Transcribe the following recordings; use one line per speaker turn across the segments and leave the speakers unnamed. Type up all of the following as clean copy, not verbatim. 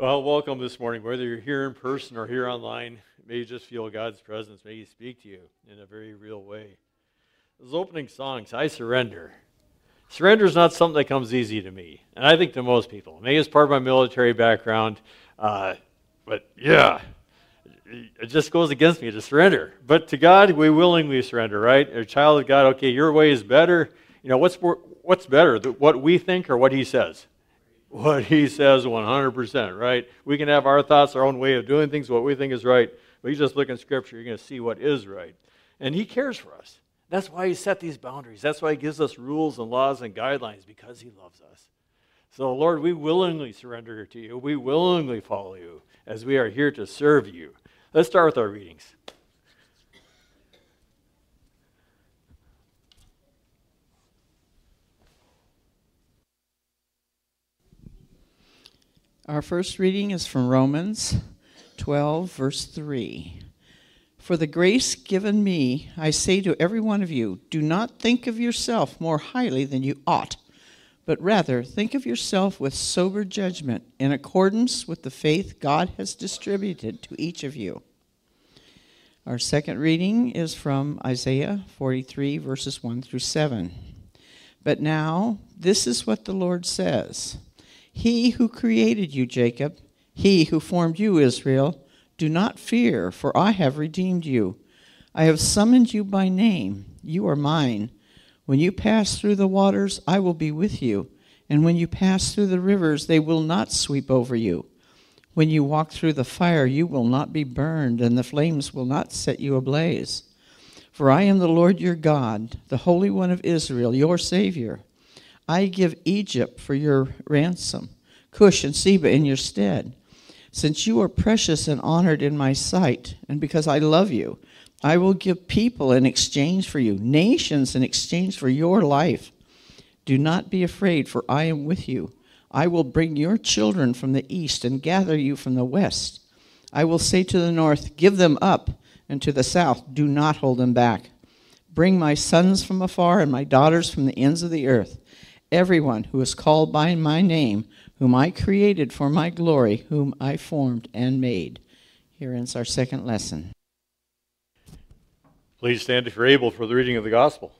Well, welcome this morning. Whether you're here in person or here online, may you just feel God's presence. May He speak to you in a very real way. Those opening songs, I surrender. Surrender is not something that comes easy to me, and I think to most people. Maybe it's part of my military background, but yeah, it just goes against me to surrender. But to God, we willingly surrender, right? A child of God, okay, your way is better. You know, what's better, what we think or what He says? What He says 100%, right? We can have our thoughts, our own way of doing things, what we think is right, but you just look in Scripture, you're going to see what is right. And He cares for us. That's why He set these boundaries. That's why He gives us rules and laws and guidelines, because He loves us. So, Lord, we willingly surrender to You. We willingly follow You as we are here to serve You. Let's start with our readings.
Our first reading is from Romans 12, verse 3. For the grace given me, I say to every one of you, do not think of yourself more highly than you ought, but rather think of yourself with sober judgment in accordance with the faith God has distributed to each of you. Our second reading is from Isaiah 43, verses 1 through 7. But now, this is what the Lord says. He who created you, Jacob, He who formed you, Israel, do not fear, for I have redeemed you. I have summoned you by name. You are mine. When you pass through the waters, I will be with you. And when you pass through the rivers, they will not sweep over you. When you walk through the fire, you will not be burned, and the flames will not set you ablaze. For I am the Lord your God, the Holy One of Israel, your Savior. I give Egypt for your ransom, Cush and Seba in your stead. Since you are precious and honored in my sight, and because I love you, I will give people in exchange for you, nations in exchange for your life. Do not be afraid, for I am with you. I will bring your children from the east and gather you from the west. I will say to the north, give them up, and to the south, do not hold them back. Bring my sons from afar and my daughters from the ends of the earth. Everyone who is called by my name, whom I created for my glory, whom I formed and made. Here ends our second lesson.
Please stand if you're able for the reading of the Gospel.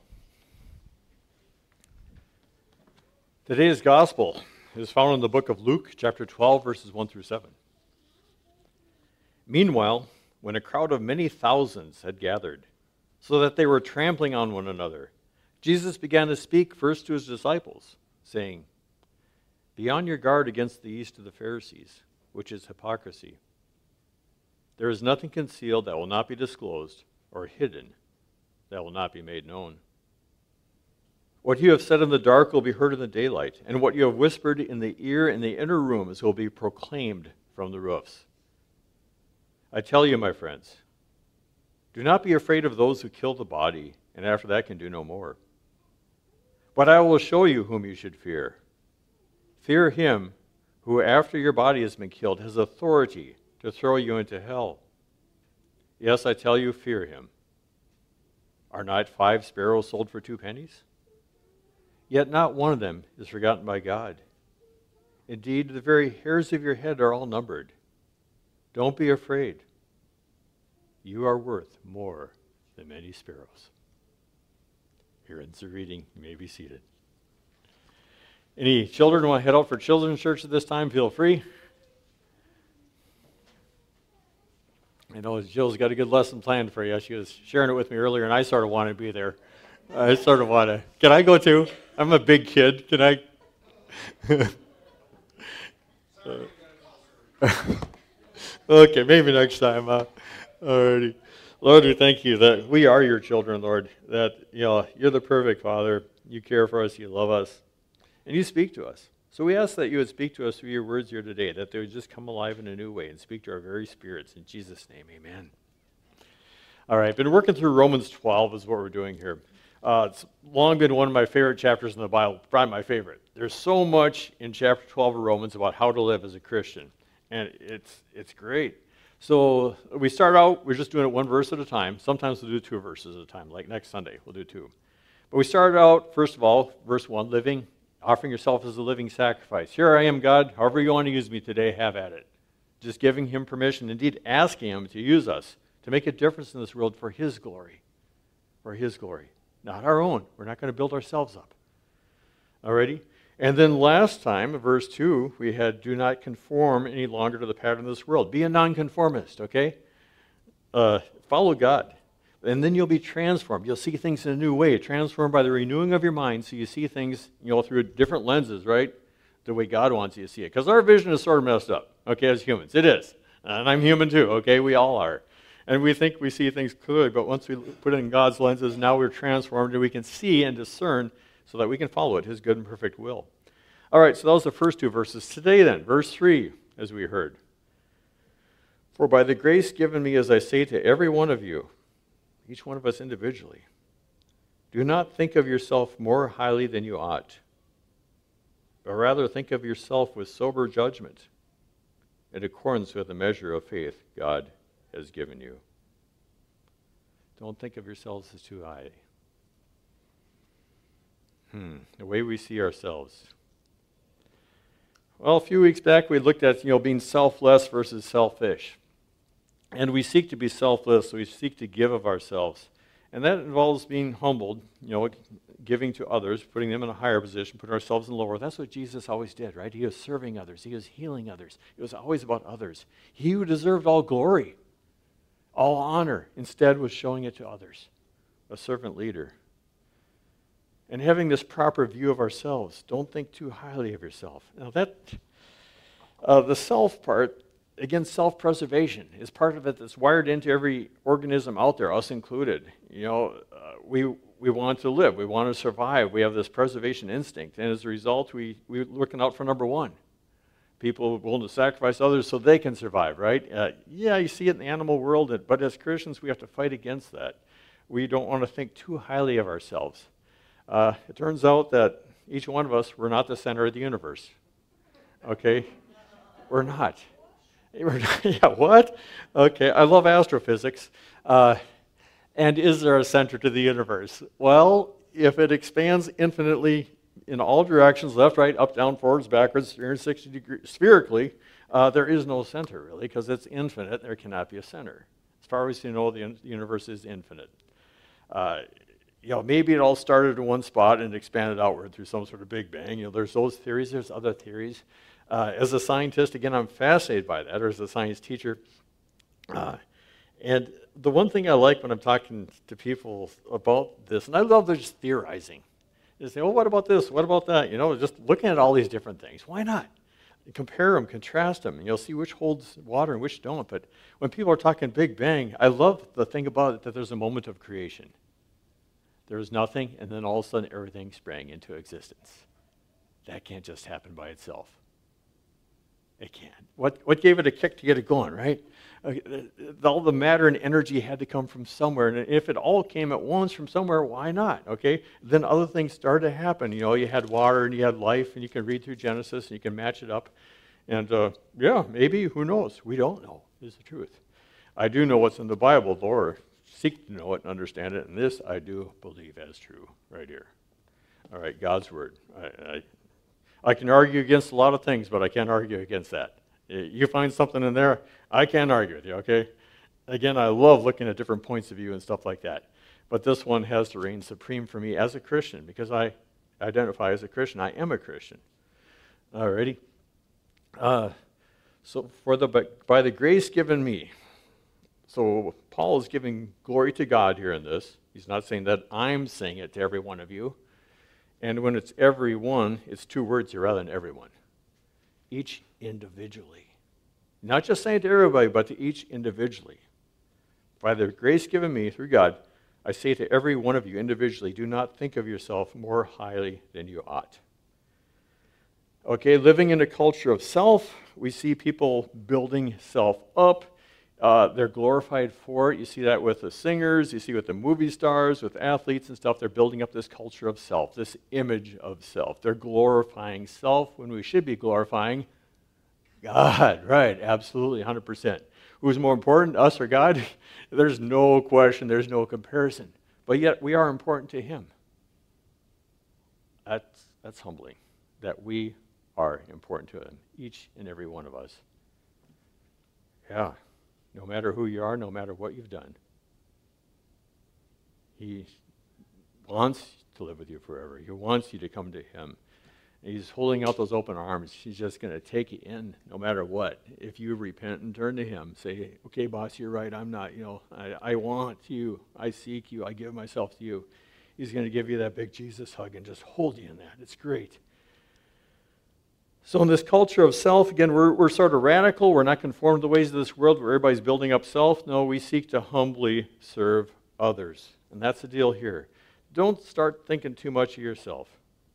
Today's Gospel is found in the book of Luke, chapter 12, verses 1 through 7. Meanwhile, when a crowd of many thousands had gathered, so that they were trampling on one another, Jesus began to speak first to His disciples, saying, be on your guard against the yeast of the Pharisees, which is hypocrisy. There is nothing concealed that will not be disclosed, or hidden that will not be made known. What you have said in the dark will be heard in the daylight, and what you have whispered in the ear in the inner rooms will be proclaimed from the roofs. I tell you, my friends, do not be afraid of those who kill the body, and after that can do no more. But I will show you whom you should fear. Fear him who, after your body has been killed, has authority to throw you into hell. Yes, I tell you, fear him. Are not 5 sparrows sold for 2 pennies? Yet not one of them is forgotten by God. Indeed, the very hairs of your head are all numbered. Don't be afraid. You are worth more than many sparrows. Here ends the reading. You may be seated. Any children want to head out for children's church at this time? Feel free. I know Jill's got a good lesson planned for you. She was sharing it with me earlier, and I sort of want to be there. I sort of want to. Can I go too? I'm a big kid. Can I? Okay, maybe next time. Alrighty. Lord, we thank you that we are your children, Lord, that you're the perfect Father. You care for us. You love us. And you speak to us. So we ask that you would speak to us through your words here today, that they would just come alive in a new way and speak to our very spirits. In Jesus' name, amen. All right, been working through Romans 12 is what we're doing here. It's long been one of my favorite chapters in the Bible, probably my favorite. There's so much in chapter 12 of Romans about how to live as a Christian, and it's great. So we start out, we're just doing it one verse at a time. Sometimes we'll do 2 verses at a time, like next Sunday we'll do 2. But we started out, first of all, verse 1, living offering yourself as a living sacrifice. Here I am, God. However you want to use me today, have at it. Just giving him permission, indeed asking him to use us, to make a difference in this world for his glory. For his glory. Not our own. We're not going to build ourselves up. Alrighty? And then last time, verse 2, we had, do not conform any longer to the pattern of this world. Be a nonconformist, okay? Follow God. And then you'll be transformed. You'll see things in a new way, transformed by the renewing of your mind, so you see things, through different lenses, right? The way God wants you to see it. Because our vision is sort of messed up, okay, as humans. It is. And I'm human too, okay? We all are. And we think we see things clearly, but once we put it in God's lenses, now we're transformed and we can see and discern so that we can follow it, his good and perfect will. All right, so that was the first two verses. Today then, verse 3, as we heard. For by the grace given me, as I say to every one of you, each one of us individually, do not think of yourself more highly than you ought, but rather think of yourself with sober judgment, in accordance with the measure of faith God has given you. Don't think of yourselves as too high. The way we see ourselves. Well, a few weeks back we looked at being selfless versus selfish. And we seek to be selfless, so we seek to give of ourselves. And that involves being humbled, giving to others, putting them in a higher position, putting ourselves in lower. That's what Jesus always did, right? He was serving others. He was healing others. It was always about others. He who deserved all glory, all honor, instead was showing it to others. A servant leader. And having this proper view of ourselves. Don't think too highly of yourself. Now the self part, again, self-preservation is part of it that's wired into every organism out there, us included. We want to live. We want to survive. We have this preservation instinct. And as a result, we're looking out for number one. People willing to sacrifice others so they can survive, right? You see it in the animal world, but as Christians, we have to fight against that. We don't want to think too highly of ourselves. It turns out that each one of us, we're not the center of the universe. Okay? We're not. Yeah, what? Okay, I love astrophysics. And is there a center to the universe? Well, if it expands infinitely in all directions, left, right, up, down, forwards, backwards, 360 degrees, spherically, there is no center, really, because it's infinite. There cannot be a center. As far as you know, the universe is infinite. Maybe it all started in one spot and expanded outward through some sort of Big Bang. There's those theories. There's other theories. As a scientist, again, I'm fascinated by that, or as a science teacher. And the one thing I like when I'm talking to people about this, and I love just theorizing, is say, what about this? What about that? Just looking at all these different things. Why not? Compare them, contrast them, and you'll see which holds water and which don't. But when people are talking Big Bang, I love the thing about it that there's a moment of creation. There was nothing, and then all of a sudden everything sprang into existence. That can't just happen by itself. It can't. What gave it a kick to get it going, right? All the matter and energy had to come from somewhere, and if it all came at once from somewhere, why not? Okay. Then other things started to happen. You had water and you had life, and you can read through Genesis and you can match it up, and maybe, who knows? We don't know. Is the truth. I do know what's in the Bible, though, or seek to know it and understand it, and this I do believe as true right here. All right, God's word. I can argue against a lot of things, but I can't argue against that. You find something in there, I can't argue with you, okay? Again, I love looking at different points of view and stuff like that. But this one has to reign supreme for me as a Christian, because I identify as a Christian. I am a Christian. Alrighty? So by the grace given me, so Paul is giving glory to God here in this. He's not saying that I'm saying it to every one of you. And when it's everyone, it's two words here rather than everyone. Each individually. Not just saying to everybody, but to each individually. By the grace given me through God, I say to every one of you individually, do not think of yourself more highly than you ought. Okay, living in a culture of self, we see people building self up. They're glorified for it. You see that with the singers. You see with the movie stars, with athletes and stuff. They're building up this culture of self, this image of self. They're glorifying self when we should be glorifying God. Right, absolutely, 100%. Who's more important, us or God? There's no question. There's no comparison. But yet we are important to Him. That's humbling. that we are important to him, each and every one of us. Yeah, no matter who you are, no matter what you've done. He wants to live with you forever. He wants you to come to him. He's holding out those open arms. He's just going to take you in no matter what. If you repent and turn to him, say, okay, boss, you're right. I'm not, I want you. I seek you. I give myself to you. He's going to give you that big Jesus hug and just hold you in that. It's great. So in this culture of self, again, we're sort of radical. We're not conformed to the ways of this world where everybody's building up self. No, we seek to humbly serve others. And that's the deal here. Don't start thinking too much of yourself.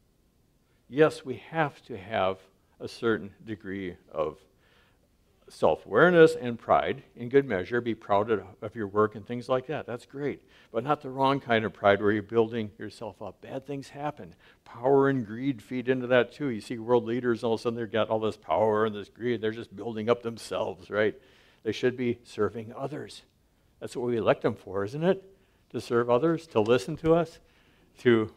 Yes, we have to have a certain degree of self-awareness and pride in good measure. Be proud of your work and things like that. That's great. But not the wrong kind of pride where you're building yourself up. Bad things happen. Power and greed feed into that too. You see world leaders, all of a sudden they've got all this power and this greed. They're just building up themselves, right? They should be serving others. That's what we elect them for, isn't it? To serve others, to listen to us, to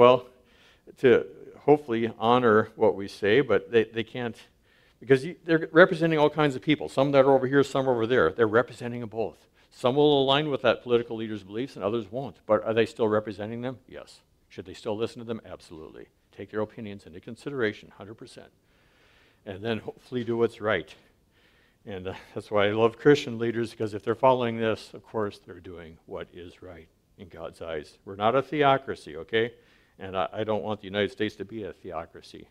hopefully honor what we say, but they can't, because they're representing all kinds of people. Some that are over here, some over there. They're representing them both. Some will align with that political leader's beliefs and others won't. But are they still representing them? Yes. Should they still listen to them? Absolutely. Take their opinions into consideration, 100%. And then hopefully do what's right. And that's why I love Christian leaders, because if they're following this, of course, they're doing what is right in God's eyes. We're not a theocracy, okay? And I don't want the United States to be a theocracy.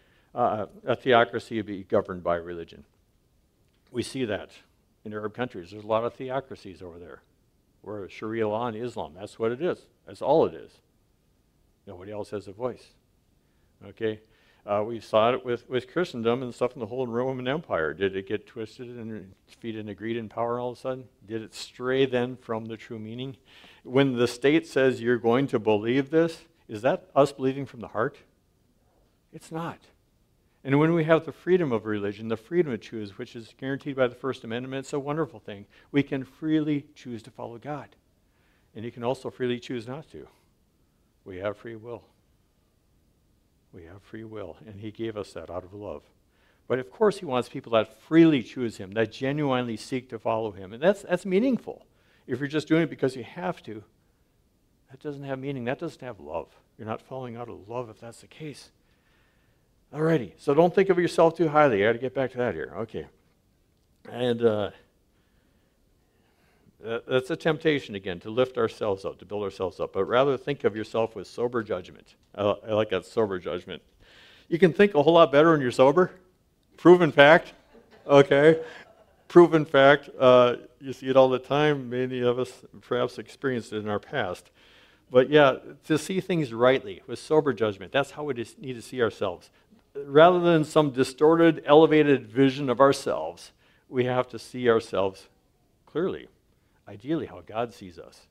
A theocracy would be governed by religion. We see that in Arab countries. There's a lot of theocracies over there. Where Sharia law and Islam, that's what it is. That's all it is. Nobody else has a voice. Okay? We saw it with Christendom and stuff in the whole Roman Empire. Did it get twisted and feed into greed and power all of a sudden? Did it stray then from the true meaning? When the state says you're going to believe this, is that us believing from the heart? It's not. And when we have the freedom of religion, the freedom to choose, which is guaranteed by the First Amendment, it's a wonderful thing. We can freely choose to follow God. And you can also freely choose not to. We have free will. We have free will, and he gave us that out of love. But of course he wants people that freely choose him, that genuinely seek to follow him. And that's meaningful. If you're just doing it because you have to, that doesn't have meaning. That doesn't have love. You're not following out of love if that's the case. Alrighty, so don't think of yourself too highly. I got to get back to that here. Okay. And that's a temptation, again, to lift ourselves up, to build ourselves up. But rather think of yourself with sober judgment. I like that, sober judgment. You can think a whole lot better when you're sober. Proven fact. Okay. Proven fact. You see it all the time. Many of us perhaps experienced it in our past. But yeah, to see things rightly with sober judgment, that's how we need to see ourselves. Rather than some distorted, elevated vision of ourselves, we have to see ourselves clearly, ideally how God sees us.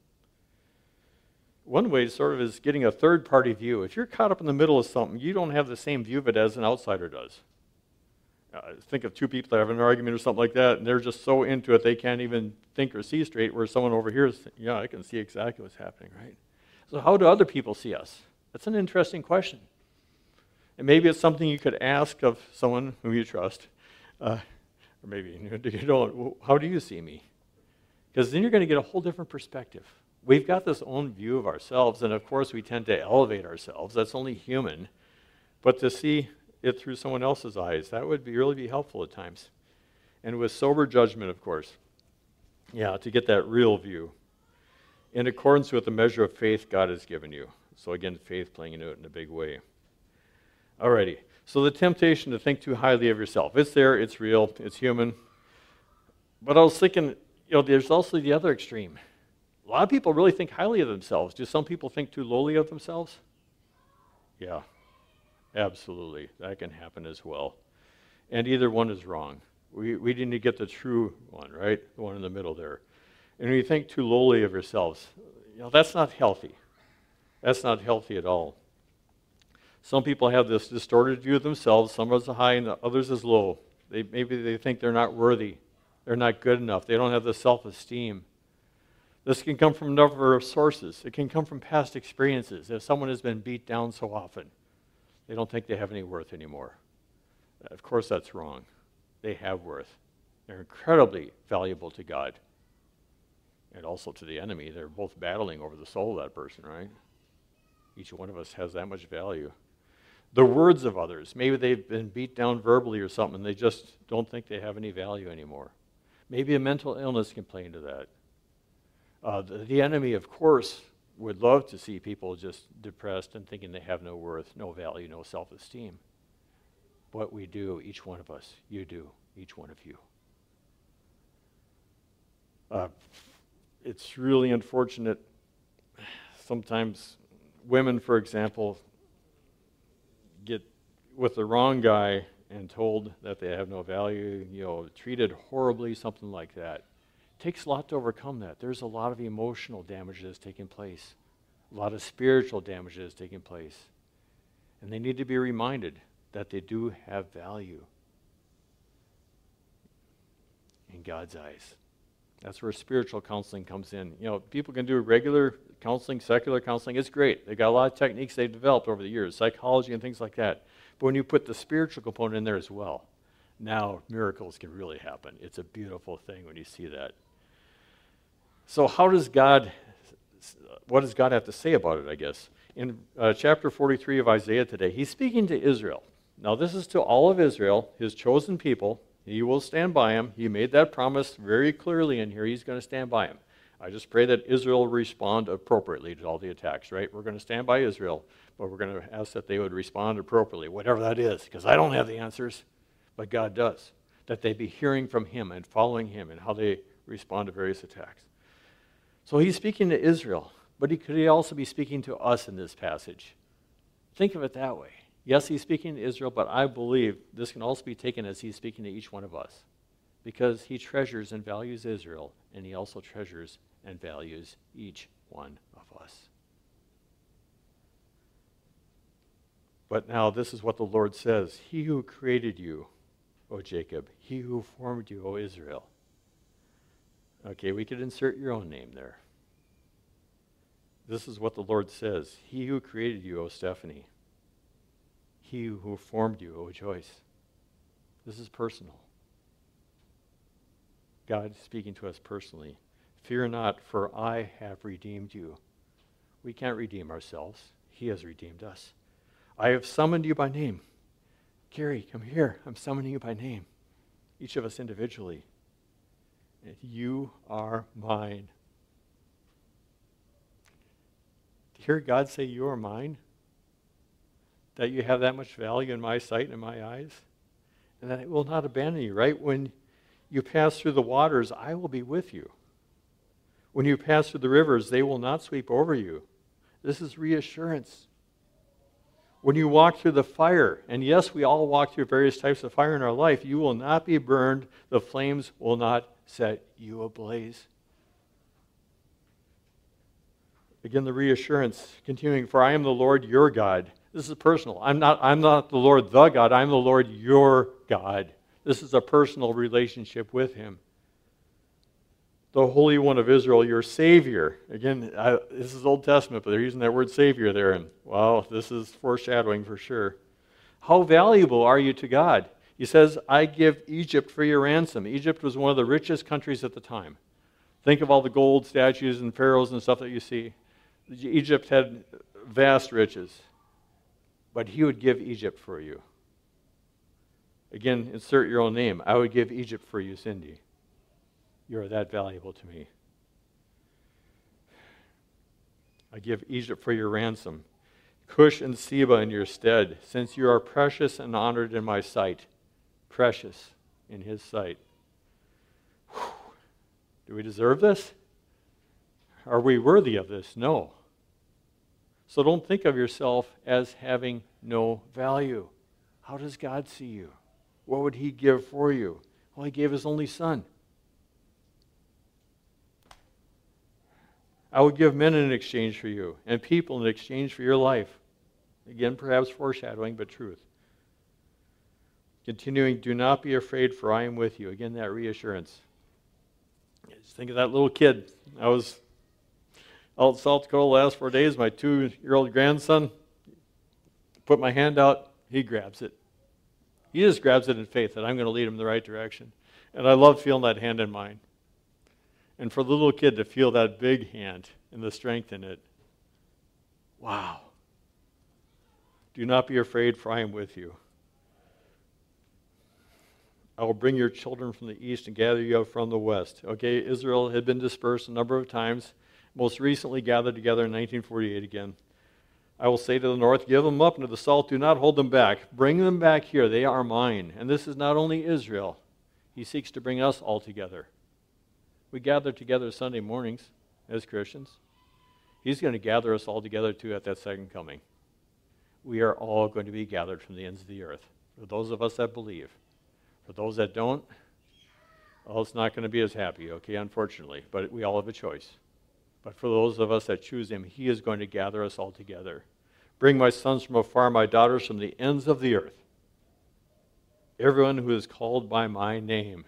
One way sort of is getting a third-party view. If you're caught up in the middle of something, you don't have the same view of it as an outsider does. Think of two people that have an argument or something like that, and they're just so into it they can't even think or see straight, where someone over here is, I can see exactly what's happening, right? So how do other people see us? That's an interesting question. And maybe it's something you could ask of someone whom you trust. Or maybe you don't. How do you see me? Because then you're going to get a whole different perspective. We've got this own view of ourselves, and of course we tend to elevate ourselves. That's only human. But to see it through someone else's eyes, that would really be helpful at times. And with sober judgment, of course. Yeah, to get that real view. In accordance with the measure of faith God has given you. So again, faith playing into it in a big way. Alrighty, so the temptation to think too highly of yourself. It's there, it's real, it's human. But I was thinking, there's also the other extreme. A lot of people really think highly of themselves. Do some people think too lowly of themselves? Yeah, absolutely. That can happen as well. And either one is wrong. We need to get the true one, right? The one in the middle there. And when you think too lowly of yourselves, that's not healthy. That's not healthy at all. Some people have this distorted view of themselves, some as high and others as low. Maybe they think they're not worthy, they're not good enough, they don't have the self-esteem. This can come from a number of sources. It can come from past experiences. If someone has been beat down so often, They don't think they have any worth anymore. Of course, that's wrong. They have worth. They're incredibly valuable to God and also to the enemy. They're both battling over the soul of that person, right? Each one of us has that much value. The words of others. Maybe they've been beat down verbally or something, and they just don't think they have any value anymore. Maybe a mental illness can play into that. The enemy, of course, would love to see people just depressed and thinking they have no worth, no value, no self-esteem. But we do, each one of us. You do, each one of you. It's really unfortunate. Sometimes women, for example, get with the wrong guy and told that they have no value, treated horribly, something like that. It takes a lot to overcome that. There's a lot of emotional damage that's taking place, a lot of spiritual damage that's taking place. And they need to be reminded that they do have value in God's eyes. That's where spiritual counseling comes in. People can do regular counseling, secular counseling. It's great. They've got a lot of techniques they've developed over the years, psychology and things like that. But when you put the spiritual component in there as well, now miracles can really happen. It's a beautiful thing when you see that. So what does God have to say about it, I guess? In chapter 43 of Isaiah today, he's speaking to Israel. Now this is to all of Israel, his chosen people. He will stand by him. He made that promise very clearly in here. He's going to stand by him. I just pray that Israel will respond appropriately to all the attacks, right? We're going to stand by Israel, but we're going to ask that they would respond appropriately, whatever that is, because I don't have the answers, but God does. That they be hearing from him and following him and how they respond to various attacks. So he's speaking to Israel, but could he also be speaking to us in this passage? Think of it that way. Yes, he's speaking to Israel, but I believe this can also be taken as he's speaking to each one of us, because he treasures and values Israel, and he also treasures and values each one of us. But now this is what the Lord says. He who created you, O Jacob, he who formed you, O Israel. Okay, we could insert your own name there. This is what the Lord says. He who created you, O Stephanie. He who formed you, O Joyce. This is personal. God speaking to us personally. Fear not, for I have redeemed you. We can't redeem ourselves. He has redeemed us. I have summoned you by name. Carrie, come here. I'm summoning you by name. Each of us individually. And you are mine. To hear God say you are mine, that you have that much value in my sight and in my eyes, and that I will not abandon you, right? When you pass through the waters, I will be with you. When you pass through the rivers, they will not sweep over you. This is reassurance. When you walk through the fire, and yes, we all walk through various types of fire in our life, you will not be burned. The flames will not set you ablaze. Again, the reassurance, continuing, for I am the Lord your God. This is personal. I'm not the Lord the God. I'm the Lord your God. This is a personal relationship with him. The Holy One of Israel, your Savior. Again, this is Old Testament, but they're using that word Savior there. And wow, this is foreshadowing for sure. How valuable are you to God? He says, I give Egypt for your ransom. Egypt was one of the richest countries at the time. Think of all the gold statues and pharaohs and stuff that you see. Egypt had vast riches. But he would give Egypt for you. Again, insert your own name. I would give Egypt for you, Cindy. You are that valuable to me. I give Egypt for your ransom. Cush and Seba in your stead, since you are precious and honored in my sight. Precious in his sight. Whew. Do we deserve this? Are we worthy of this? No. So don't think of yourself as having no value. How does God see you? What would he give for you? Well, he gave his only son. I would give men in exchange for you, and people in exchange for your life. Again, perhaps foreshadowing, but truth. Continuing, do not be afraid, for I am with you. Again, that reassurance. Just think of that little kid. I was out in South Dakota the last 4 days. My 2-year-old grandson put my hand out, he grabs it. He just grabs it in faith that I'm going to lead him in the right direction. And I love feeling that hand in mine. And for the little kid to feel that big hand and the strength in it, wow. Do not be afraid, for I am with you. I will bring your children from the east and gather you up from the west. Okay, Israel had been dispersed a number of times, most recently gathered together in 1948 again. I will say to the north, give them up, and to the south, do not hold them back. Bring them back here. They are mine. And this is not only Israel. He seeks to bring us all together. We gather together Sunday mornings as Christians. He's going to gather us all together too at that second coming. We are all going to be gathered from the ends of the earth. For those of us that believe. For those that don't, well, it's not going to be as happy, okay, unfortunately. But we all have a choice. But for those of us that choose him, he is going to gather us all together. Bring my sons from afar, my daughters from the ends of the earth. Everyone who is called by my name.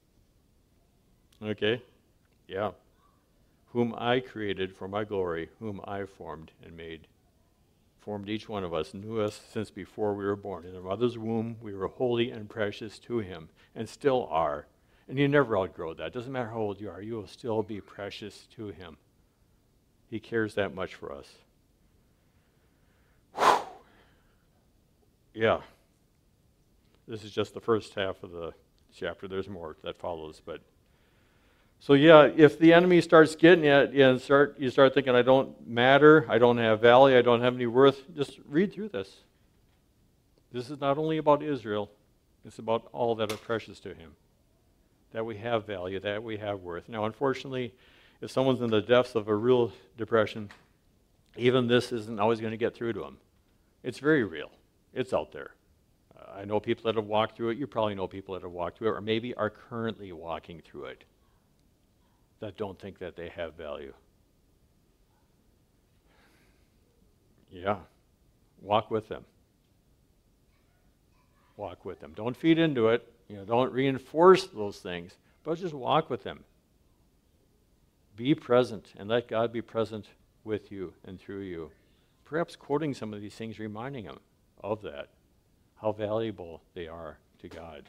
Okay? Yeah. Whom I created for my glory, whom I formed and made. Formed each one of us, knew us since before we were born. In our mother's womb, we were holy and precious to him, and still are. And you never outgrow that. Doesn't matter how old you are, you will still be precious to him. He cares that much for us. Whew. Yeah. This is just the first half of the chapter. There's more that follows. But so yeah, if the enemy starts getting at you and you start thinking, I don't matter, I don't have value, I don't have any worth, just read through this. This is not only about Israel, it's about all that are precious to him. That we have value, that we have worth. Now, unfortunately, if someone's in the depths of a real depression, even this isn't always going to get through to them. It's very real. It's out there. I know people that have walked through it. You probably know people that have walked through it, or maybe are currently walking through it, that don't think that they have value. Yeah. Walk with them. Walk with them. Don't feed into it. Don't reinforce those things, but just walk with them. Be present and let God be present with you and through you. Perhaps quoting some of these things, reminding them of that, how valuable they are to God.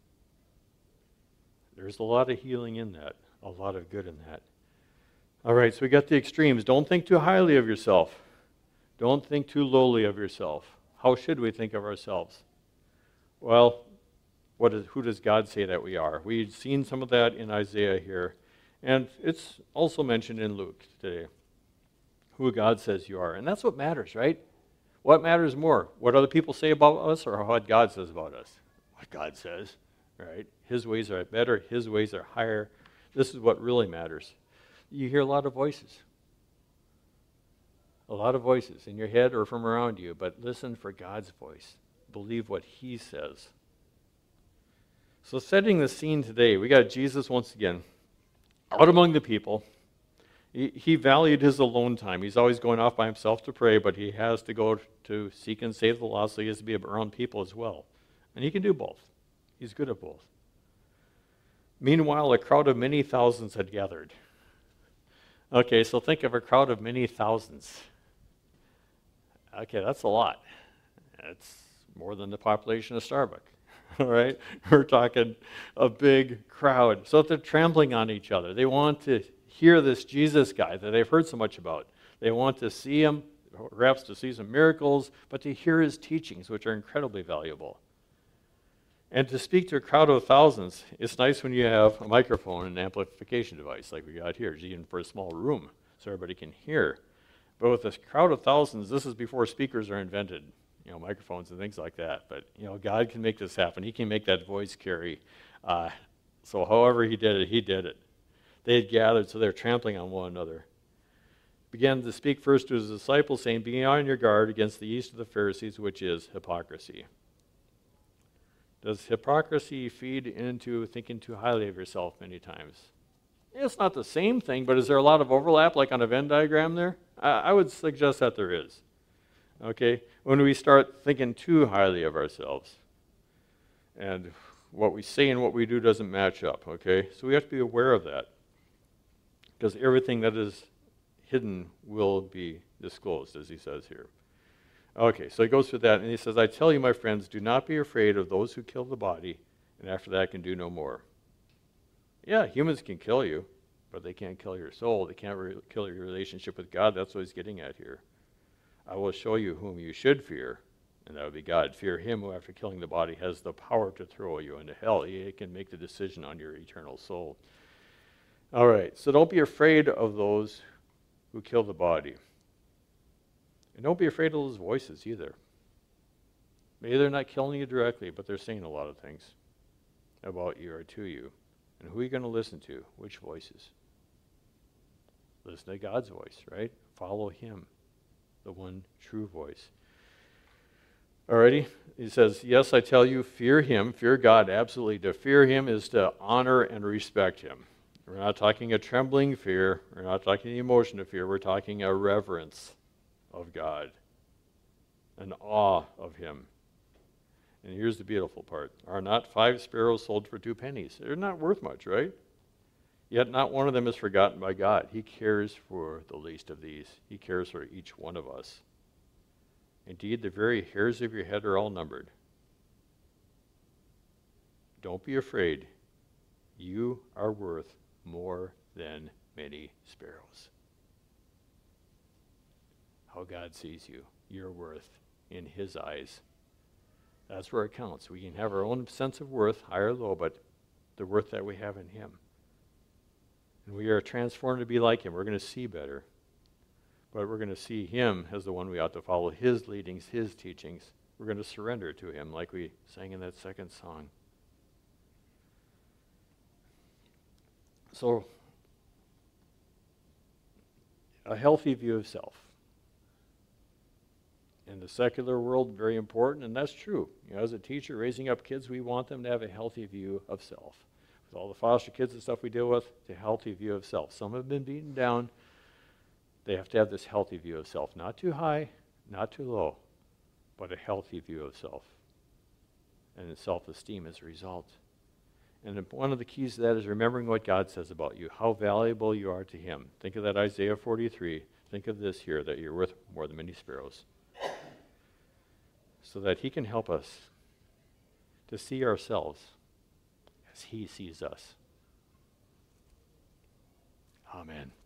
There's a lot of healing in that, a lot of good in that. All right, so we got the extremes. Don't think too highly of yourself. Don't think too lowly of yourself. How should we think of ourselves? Well, who does God say that we are? We've seen some of that in Isaiah here. And it's also mentioned in Luke today, who God says you are. And that's what matters, right? What matters more? What other people say about us or what God says about us? What God says, right? His ways are better. His ways are higher. This is what really matters. You hear a lot of voices. A lot of voices in your head or from around you, but listen for God's voice. Believe what he says. So setting the scene today, we got Jesus once again out among the people. He valued his alone time. He's always going off by himself to pray, but he has to go to seek and save the lost, so he has to be around people as well. And he can do both. He's good at both. Meanwhile, a crowd of many thousands had gathered. Okay, so think of a crowd of many thousands. Okay, that's a lot. That's more than the population of Starbucks. All right? We're talking a big crowd. So they're trampling on each other. They want to hear this Jesus guy that they've heard so much about. They want to see him, perhaps to see some miracles, but to hear his teachings, which are incredibly valuable. And to speak to a crowd of thousands, it's nice when you have a microphone and an amplification device like we got here, even for a small room, so everybody can hear. But with this crowd of thousands, this is before speakers are invented, microphones and things like that. But, God can make this happen. He can make that voice carry. So however he did it, he did it. They had gathered, so they're trampling on one another. Began to speak first to his disciples, saying, be on your guard against the yeast of the Pharisees, which is hypocrisy. Does hypocrisy feed into thinking too highly of yourself many times? It's not the same thing, but is there a lot of overlap, like on a Venn diagram there? I would suggest that there is. Okay? When we start thinking too highly of ourselves, and what we say and what we do doesn't match up, okay? So we have to be aware of that, because everything that is hidden will be disclosed, as he says here. Okay, so he goes through that, and he says, I tell you, my friends, do not be afraid of those who kill the body, and after that can do no more. Yeah, humans can kill you, but they can't kill your soul. They can't kill your relationship with God. That's what he's getting at here. I will show you whom you should fear, and that would be God. Fear him who, after killing the body, has the power to throw you into hell. He can make the decision on your eternal soul. All right, so don't be afraid of those who kill the body. And don't be afraid of those voices either. Maybe they're not killing you directly, but they're saying a lot of things about you or to you. And who are you going to listen to? Which voices? Listen to God's voice, right? Follow him, the one true voice. Alrighty, he says, yes, I tell you, fear him, fear God, absolutely. To fear him is to honor and respect him. We're not talking a trembling fear. We're not talking the emotion of fear. We're talking a reverence of God, an awe of him. And here's the beautiful part. Are not 5 sparrows sold for 2 pennies? They're not worth much, right? Yet not one of them is forgotten by God. He cares for the least of these. He cares for each one of us. Indeed, the very hairs of your head are all numbered. Don't be afraid. You are worth more than many sparrows. How God sees you. You're worth in his eyes. That's where it counts. We can have our own sense of worth, high or low, but the worth that we have in him. And we are transformed to be like him. We're going to see better. But we're going to see him as the one we ought to follow, his leadings, his teachings. We're going to surrender to him like we sang in that second song. So, a healthy view of self. In the secular world, very important, and that's true. You know, as a teacher raising up kids, we want them to have a healthy view of self. With all the foster kids and stuff we deal with, it's a healthy view of self. Some have been beaten down. They have to have this healthy view of self. Not too high, not too low, but a healthy view of self. And self-esteem as a result. And one of the keys to that is remembering what God says about you, how valuable you are to him. Think of that Isaiah 43. Think of this here, that you're worth more than many sparrows. So that he can help us to see ourselves as he sees us. Amen.